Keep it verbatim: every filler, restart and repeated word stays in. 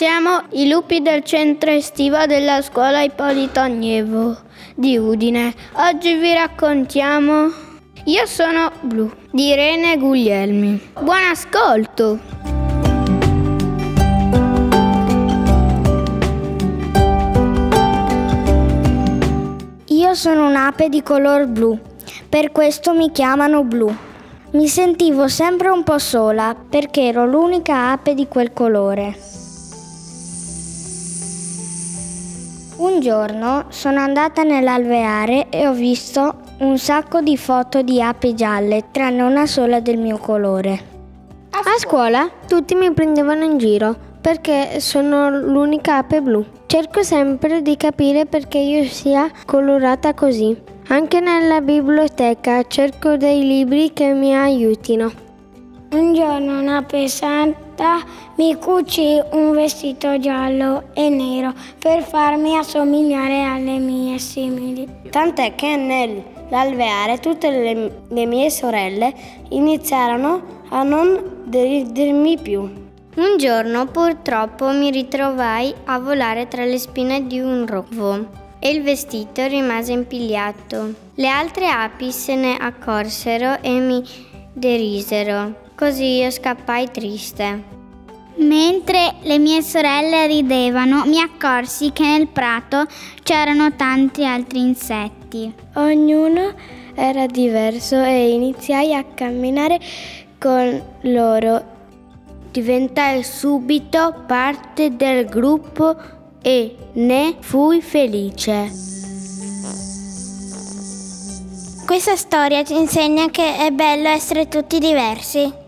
Siamo i lupi del centro estivo della scuola Ippolito Agnevo di Udine. Oggi vi raccontiamo Io sono blu di Irene Guglielmi. Buon ascolto! Io sono un'ape di color blu, per questo mi chiamano Blu. Mi sentivo sempre un po' sola perché ero l'unica ape di quel colore. Un giorno sono andata nell'alveare e ho visto un sacco di foto di api gialle, tranne una sola del mio colore. A scuola tutti mi prendevano in giro perché sono l'unica ape blu. Cerco sempre di capire perché io sia colorata così. Anche nella biblioteca cerco dei libri che mi aiutino. Un giorno una pesanta mi cucì un vestito giallo e nero per farmi assomigliare alle mie simili. Tant'è che nell'alveare tutte le, le mie sorelle iniziarono a non deridermi più. Un giorno purtroppo mi ritrovai a volare tra le spine di un rovo e il vestito rimase impigliato. Le altre api se ne accorsero e mi derisero. Così io scappai triste. Mentre le mie sorelle ridevano, mi accorsi che nel prato c'erano tanti altri insetti. Ognuno era diverso e iniziai a camminare con loro. Diventai subito parte del gruppo e ne fui felice. Questa storia ci insegna che è bello essere tutti diversi.